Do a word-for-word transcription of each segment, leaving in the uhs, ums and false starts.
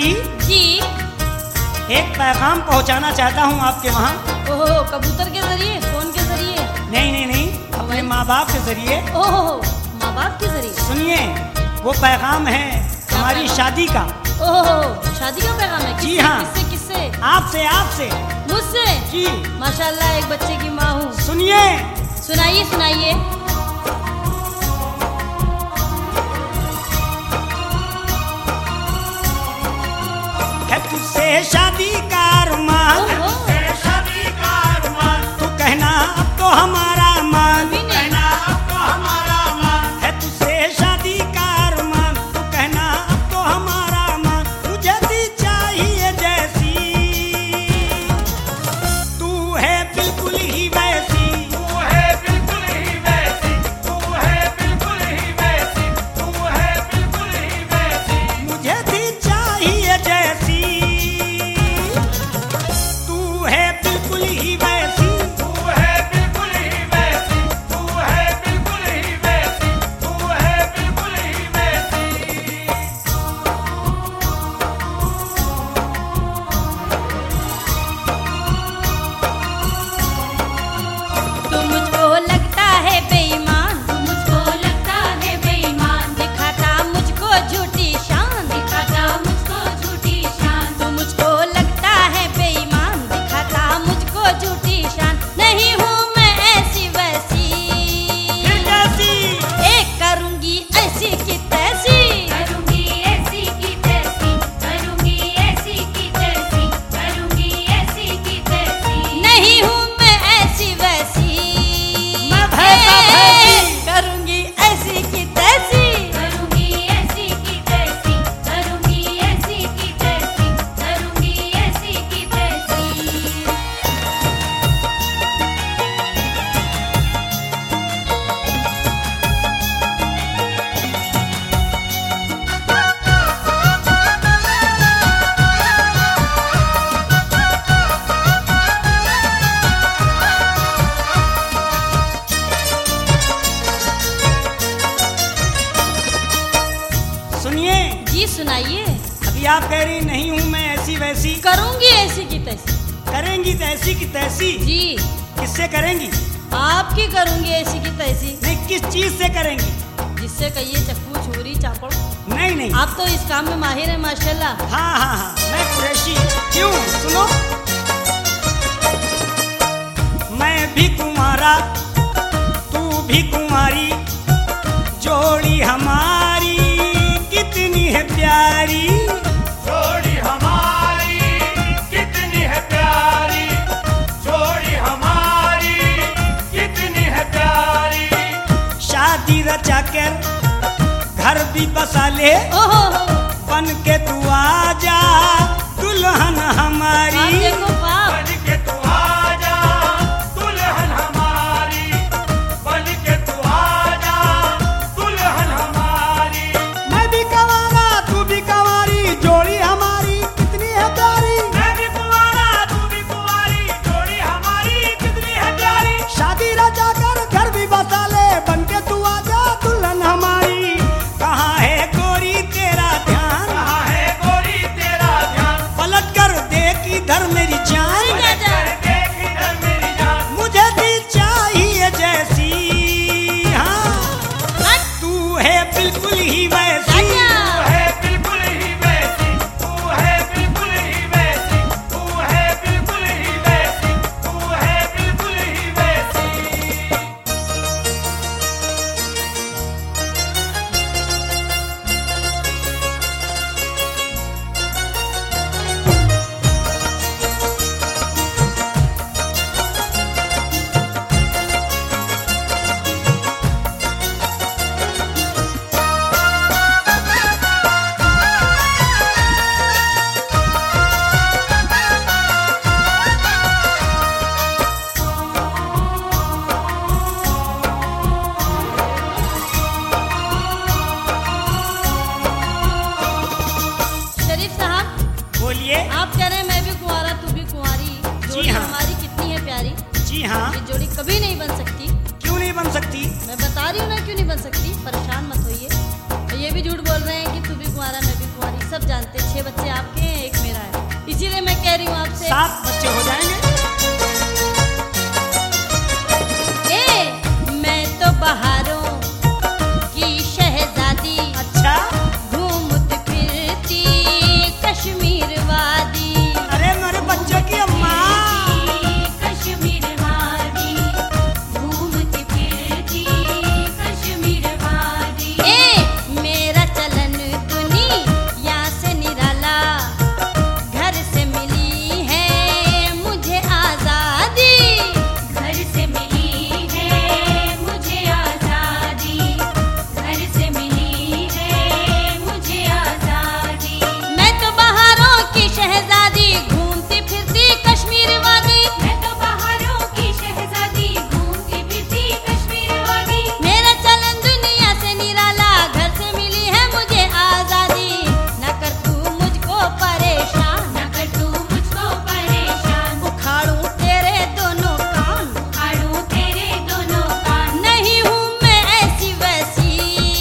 शादी जी। एक पैगाम पहुंचाना चाहता हूं आपके वहां। ओहो, कबूतर के जरिए, फोन के जरिए? नहीं नहीं नहीं, अपने माँ बाप के जरिए। ओहो, माँ बाप के जरिए। सुनिए, वो पैगाम है हमारी शादी का। ओहो, शादी का पैगाम है? जी हाँ। किससे किससे? आपसे आपसे। मुझसे? जी। माशाल्लाह, एक बच्चे की माँ हूँ। सुनिए। सुनाइए सुनाइए। है तुझसे शादी का अरमान, शादी का अरमान, तू कहना अब तो हमारा मान, कहना अब तो हमारा मान। है तुझसे शादी का अरमान, तू कहना अब तो हमारा मान। मुझे दी चाहिए जैसी, तू है बिल्कुल ही वैसी, तू है बिल्कुल ही वैसी, तू है बिल्कुल ही वैसी, तू है बिल्कुल ही वैसी। मुझे दी चाहिए जैसी, तू है बिल्कुल ही वैसी, तू है बिल्कुल ही वैसी, तू है बिल्कुल ही वैसी, तू है बिल्कुल ही वैसी। तू मुझको लगता है बेईमान, तू मुझको लगता है बेईमान, दिखाता मुझको झूठी शान, दिखाता मुझको झूठी शान। तू मुझको लगता है बेईमान, दिखाता मुझको झूठी शान। नहीं हूँ मैं ऐसी वैसी, फिर कैसी? एक करूँगी ऐसी की तैसी, करूंगी ऐसी की तैसी, करूंगी ऐसी की तैसी, करूंगी ऐसी की तैसी। नहीं हूँ मैं ऐसी वैसी, मैं भैसा भैसी। करूँगी ऐसी की तैसी। करूंगी ऐसी की तैसी, करूंगी ऐसी की तैसी, करूंगी ऐसी की तैसी। सुनिए, जी सुनाइए। अभी आप कह रही नहीं हूँ मैं ऐसी वैसी, करूँगी ऐसी की तैसी। करेंगी तैसी की तैसी। जी, किससे करेंगी? आपकी करूँगी ऐसी की तैसी। नहीं, किस चीज से करेंगी? जिससे कहिए चक्कू छुरी चापड़। नहीं नहीं। आप तो इस काम में माहिर हैं माशाल्लाह। हाँ हाँ हाँ, मैं कुरैशी। क्यों? सुनो, मैं भी कुंवारा, तू भी कुंवारी, जोड़ी हमारी कितनी है प्यारी, जोड़ी हमारी कितनी है प्यारी, जोड़ी हमारी कितनी है प्यारी। शादी रचा कर घर भी बसा ले, ओहो, बन के तू आजा दुल्हन हमारी, आप देखो बाप। बन के तू आजा दुल्हन हमारी, बन के तू आजा दुल्हन हमारी। मैं भी कंवारा, तू भी कंवारी, जोड़ी हमारी कितनी है प्यारी। मैं भी कुंवारा, तू भी कुंवारी, जोड़ी हमारी कितनी है प्यारी। शादी रचा कर घर भी बसा ले, बन के तू आजा दुल्हन हमारी। कहाँ है गोरी तेरा ध्यान, कहाँ है गोरी तेरा ध्यान, पलट कर देख इधर मेरी जान, जा, जा। देख इधर मेरी जान। मुझे दी चाहिए जैसी, हाँ तू है बिल्कुल ही वैसी, जा, जा। तू है बिल्कुल ही वैसी, तू है बिल्कुल ही वैसी, तू है बिल्कुल ही वैसी, तू है बिल्कुल ही वैसी। शरीफ साहब, बोलिए। आप कह रहे हैं मैं भी कुंवारा, तू भी कुंवारी, जोड़ी हाँ। हमारी कितनी है प्यारी। जी हाँ, ये जोड़ी कभी नहीं बन सकती। क्यों नहीं बन सकती? मैं बता रही हूँ ना क्यों नहीं बन सकती, परेशान मत होइए। और ये भी झूठ बोल रहे हैं कि तू भी कुंवारा मैं भी कुंवारी। सब जानते हैं, छह बच्चे आपके हैं, एक मेरा है, इसीलिए मैं कह रही हूँ आपसे। सात बच्चे हो जाएंगे। ए, मैं तो बहारों की शहजादी, अच्छा, घूमती फिरती कश्मीर वादी। अरे मेरे बच्चे की अम्मा। कश्मीर वादी, घूमती फिरती कश्मीर वादी। ए, मेरा चलन दुनिया से निराला, घर से मिली है मुझे आजादी। घर से मिली है मुझे आजादी, घर से मिली है मुझे आजादी। मैं तो बहारों की शहजादी, घूमती फिरती कश्मीर वादी। मैं तो बहारों की शहजादी, घूमती फिरती कश्मीर वादी। मेरा चलन दुनिया से निराला, घर से मिली है मुझे आजादी। न कर तू मुझको परेशान, न कर तू मुझको परेशान, उखाड़ूं तेरे दोनों कान। उखाड़ूं तेरे दोनों कान। नहीं हूँ मैं ऐसी वैसी,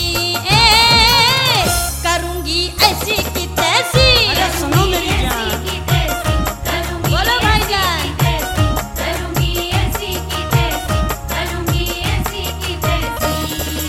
ए, करूंगी ऐसी की तैसी। अरे सुनो मेरी ऐसी जान, की तैसी, करूंगी बोलो ऐसी भाईजान। की तैसी, करूंगी ऐसी की तैसी, करूंगी ऐसी की तैसी।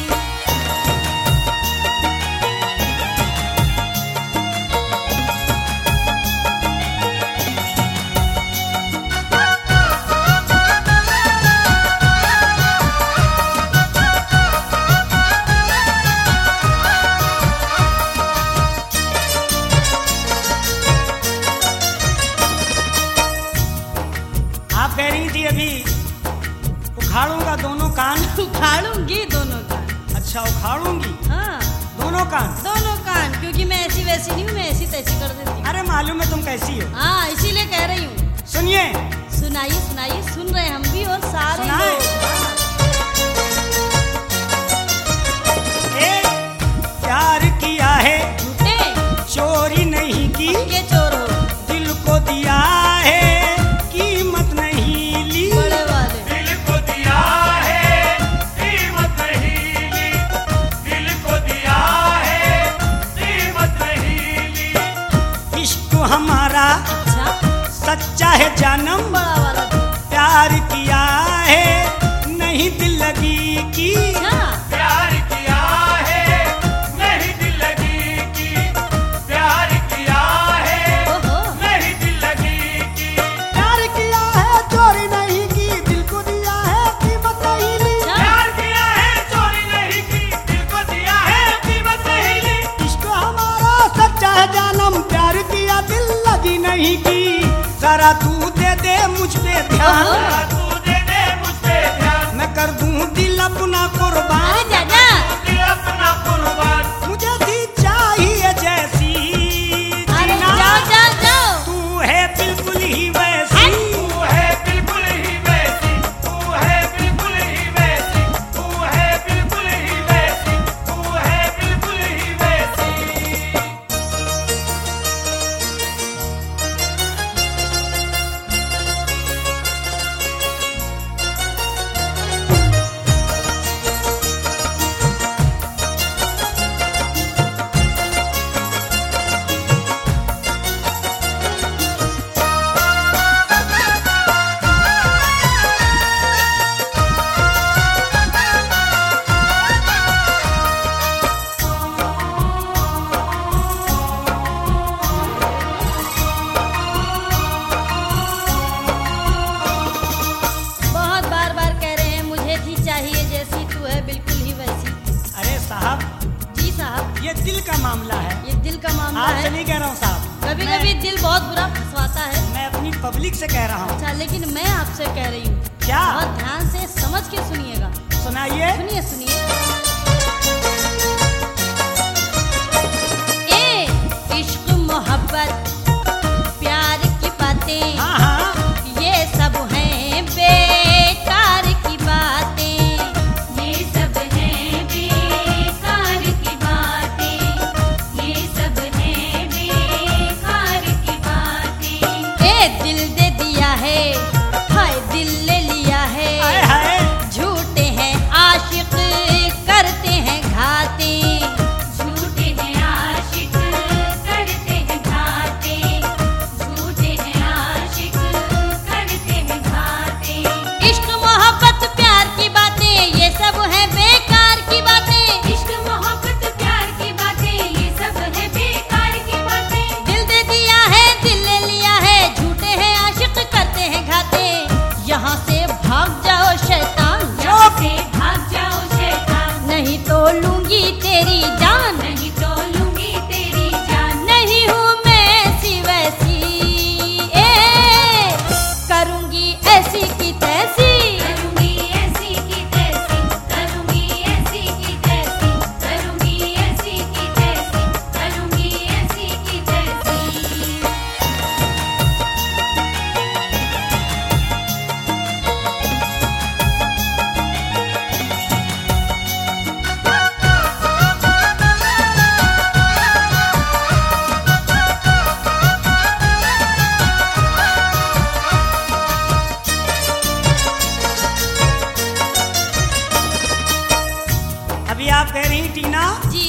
आप कह रही थी अभी उखाड़ूंगा दोनों कान। उखाड़ूंगी दोनों कान। अच्छा, उखाड़ूंगी हाँ, दोनों कान। दोनों कान, क्योंकि मैं ऐसी वैसी नहीं हूँ, मैं ऐसी तैसी कर देती हूँ। अरे मालूम है तुम कैसी हो। हाँ, इसीलिए कह रही हूँ। सुनिए, सुनाइए सुनाइए, सुन रहे हैं हम भी और सारे सुनाए? लोग। हाँ। ए, प्यार किया है झूठे चोरी नहीं की, के चोर हो, दिल को दिया है कीमत नहीं ली। बड़े वाले। दिल को दिया है कीमत नहीं ली, दिल को दिया है कीमत नहीं ली। इश्क हमारा अच्छा, सच्चा है जानम, बड़ा वाला झूठ। प्यार किया है नहीं दिल लगी की। अच्छा, प्यार किया है नहीं दिल लगी की, प्यार किया है ओहो, नहीं दिल लगी की। प्यार किया है चोरी नहीं की, दिल को दिया है कीमत नहीं ली। अच्छा। प्यार किया है चोरी नहीं की, दिल को दिया है कीमत नहीं ली। इश्क हमारा सच्चा है जानम, प्यार किया दिल लगी नहीं की। जरा तू दे दे मुझ पे ध्यान, ओहो। जरा तू दे दे मुझ पे ध्यान, मैं कर दूं दिल अपना कुर्बान। अरे जाजा, दिल अपना कुर्बान, मुझे दी चाहिए जैसी अरे जीना। जाओ जाओ जाओ। तू है बिल्कुल ही वैसी, तू है बिल्कुल ही वैसी, तू है बिल्कुल ही वैसी, तू है बिल्कुल ही वैसी, तू है बिल्कुल ही वैसी। बहुत बार बार कह रहे हैं मुझे थी चाहिए जैसी, तू है बिल्कुल ही वैसी। अरे साहब, जी साहब, ये दिल का मामला है, ये दिल का मामला आपसे है। नहीं कह रहा हूँ साहब। कभी मैं- कभी दिल बहुत बुरा फंसवाता है। मैं अपनी पब्लिक से कह रहा हूँ। अच्छा, लेकिन मैं आपसे कह रही हूँ, क्या? बहुत ध्यान से समझ के सुनिएगा। सुनाइए। सुनिए सुनिए। ए, इश्क मोहब्बत प्यार की बातें, हाँ हाँ, ये सब हैं बेकार की बातें। ये सब है बेकार की बातें, ये सब है बेकार की बातें। ए, दिल दे दिया है, हाय दिल ले लिया है, हाय हाय, झूठे हैं आशिक टीना जी,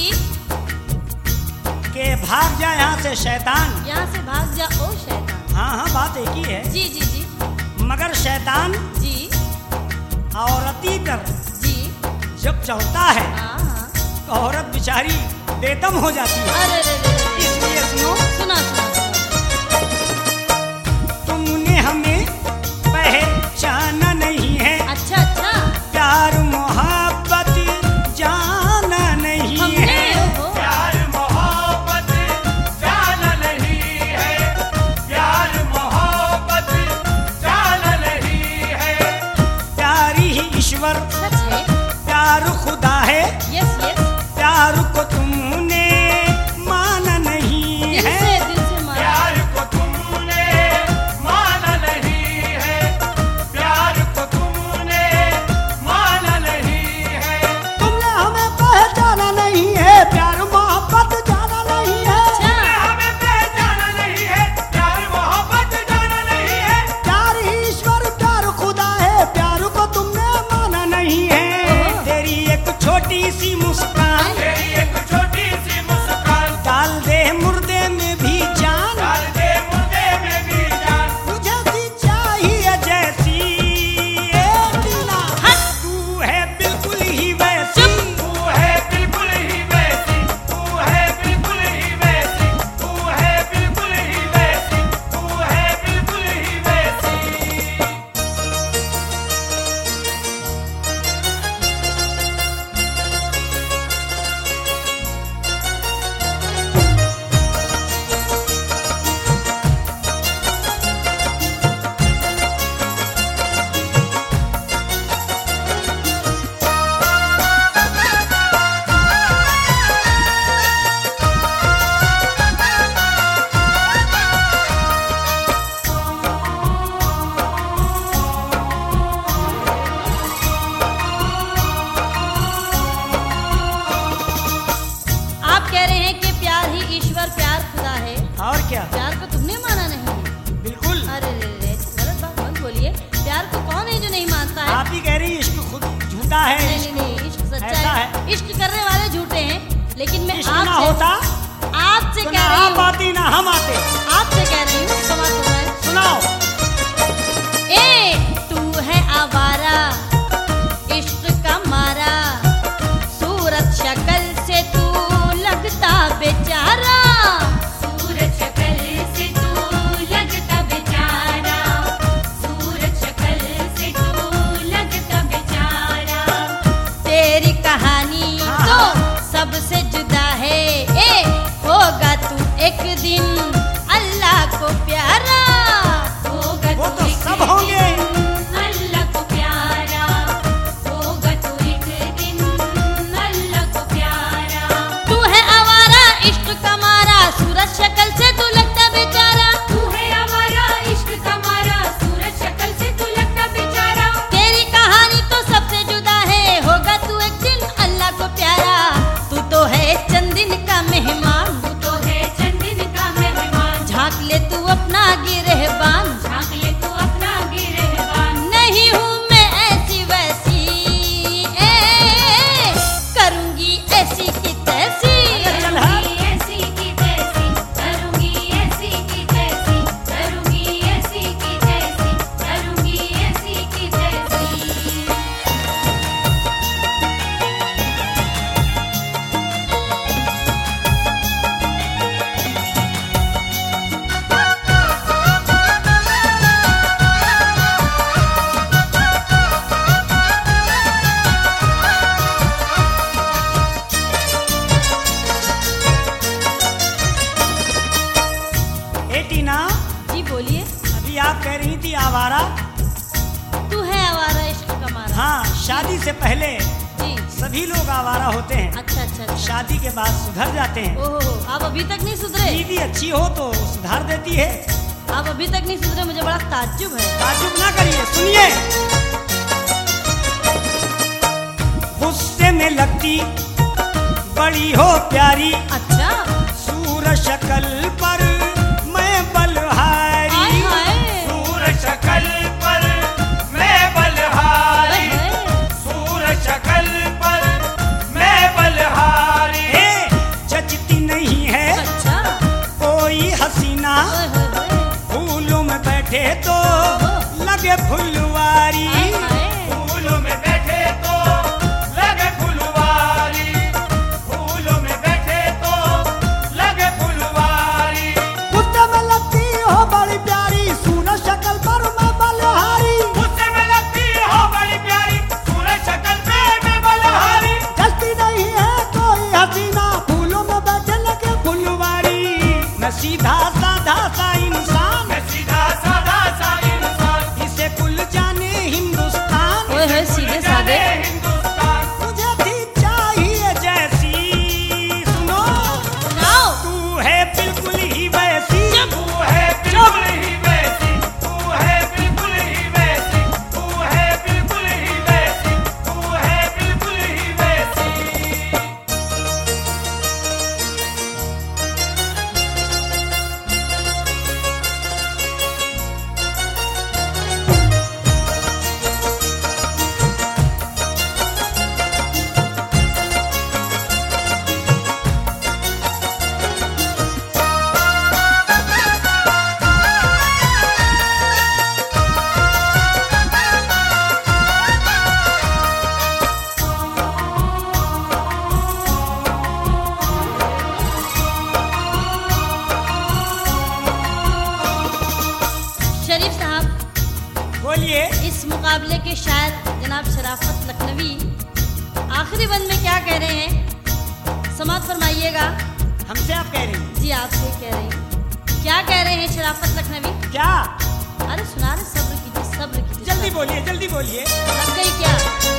के भाग जा यहाँ से शैतान। यहाँ से भाग जा ओ शैतान। हाँ हाँ, बात एक ही है। जी जी जी मगर शैतान जी औरती पर जी। जब चढ़ता है हाँ हाँ। तो औरत बेचारी बेदम हो जाती है। अरे रे रे रे। इसलिए सुनो, सुना सुना सुना। तुमने हमें पहचाना नहीं है, अच्छा अच्छा। प्यार मोहब्बत जाना नहीं हमने है। ओहो। प्यार मोहब्बत जाना नहीं है, प्यार मोहब्बत जाना नहीं है। प्यार ही ईश्वर, सच है। प्यार खुदा है, यस यस। प्यार को तुमने माना नहीं दिल है। से दिल से मारा। प्यार को तुमने माना नहीं है, प्यार को तुमने माना नहीं है। तुमने हमें पहचाना नहीं है, प्यार मोहब्बत जाना नहीं है। अच्छा। तुमने हमें पहचाना नहीं है, प्यार मोहब्बत जाना नहीं है। प्यार ही ईश्वर, प्यार खुदा है, प्यार को तुमने माना नहीं है। ओहो। तेरी एक छोटी सी मुस्कान, तेरी एक छोटी सी मुस्कान डाल दे मुर्दे में भी जान, डाल दे मुर्दे में भी जान। मुझे भी चाहिए जैसी ए टीना, तू है बिल्कुल ही वैसी, तू है बिल्कुल ही वैसी, तू है बिल्कुल ही वैसी, तू है बिल्कुल ही वैसी, तू है बिल्कुल ही वैसी। आप कह रहे हैं कि प्यार ही ईश्वर, प्यार खुदा है। और क्या, प्यार को तुमने माना नहीं। बिल्कुल अरे रे रे, गलत बात मत बोलिए। प्यार को कौन है जो नहीं मानता है? आप ही कह रही इश्क खुद झूठा है। नहीं नहीं नहीं, इश्क सच्चा ऐसा है। है। इश्क करने वाले झूठे हैं, लेकिन मैं इश्क ना आपसे होता आपसे तो कह ना रही आप हूँ, आती ना हम आते। आपसे कह रही हूँ, क्षमा करना। सुनाओ। ए तू है आवारा, इश्क का मारा, सूरत शक्ल से तू लगता बेचारा। सूरत शक्ल से तू लगता बेचारा, सूरत शक्ल से तू लगता बेचारा। तेरी कहानी तो सबसे जुदा है। ए होगा तू एक दिन अल्लाह को प्यारा। होगा वो तू तो एक सब होंगे। दिन अल्लाह को प्यारा, होगा तू एक दिन अल्लाह को प्यारा। तू है आवारा, इश्क का मारा, सूरत शक्ल से तू लगता बेचारा। तू है हमारा इश्क कमारा, सूरत शक्ल से तू लगता बेचारा। तेरी कहानी तो सबसे जुदा है, होगा तू एक दिन अल्लाह को प्यारा। तू तो है चंदिन का मेहमान, तू तो है चंदिन का मेहमान, झांक ले तू अपना गिरहबान। झांक ले तू अपना गिरहबान। नहीं हूँ मैं ऐसी वैसी, ए करूंगी ऐसी की तैसी। चल हाँ। करूंगी ऐसी की तैसी, करूंगी ऐसी की तैसी, करूंगी ऐसी की तैसी, करूंगी ऐसी की तैसी। ए टीना, जी बोलिए। अभी आप कह रही थी आवारा। तू है आवारा, इश्क का मारा। हाँ, शादी से पहले जी। सभी लोग आवारा होते हैं, अच्छा अच्छा अच्छा। शादी के बाद सुधर जाते हैं। ओहो, आप अभी तक नहीं सुधरे? दीदी अच्छी हो तो सुधार देती है। आप अभी तक नहीं सुधरे, मुझे बड़ा ताज्जुब है। ताजुब ना करिए, सुनिए। गुस्से में लगती बड़ी हो प्यारी, अच्छा। सूरत शक्ल पर मैं बलहारी। हाय हाय। सूरत शक्ल पर मैं बलहारी, हाय हाय। सूरत शक्ल पर मैं बलहारी। दे। हिंदुस्तान मुझे थी चाहिए जैसी, सुनो सुनाओ। तू है बिल्कुल ही वैसी, तू है बिल्कुल ही वैसी, तू है बिल्कुल ही वैसी, तू है बिल्कुल ही वैसी, तू है बिल्कुल ही वैसी। शरीफ साहब, बोलिए। इस मुकाबले के शायर जनाब शराफत लखनवी आखिरी बंद में क्या कह रहे हैं, समाप्त फरमाइएगा। हमसे आप कह रही हैं? जी आपसे कह रहे हैं। क्या कह रहे हैं शराफत लखनवी? क्या? अरे सुना रहे, सब्र कीजिए, सब्र कीजिए। जल्दी बोलिए, जल्दी बोलिए। लग गई क्या?